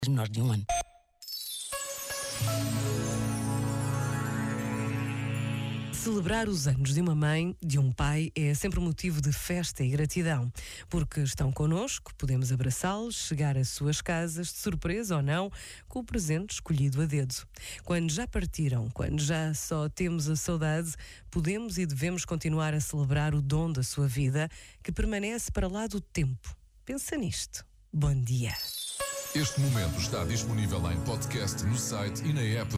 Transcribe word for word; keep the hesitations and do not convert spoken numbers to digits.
menor de um ano. Celebrar os anos de uma mãe, de um pai, é sempre motivo de festa e gratidão, porque estão connosco, podemos abraçá-los, chegar às suas casas, de surpresa ou não, com o presente escolhido a dedo. Quando já partiram, quando já só temos a saudade, podemos e devemos continuar a celebrar o dom da sua vida, que permanece para lá do tempo. Pensa nisto. Bom dia. Este momento está disponível em podcast no site e na app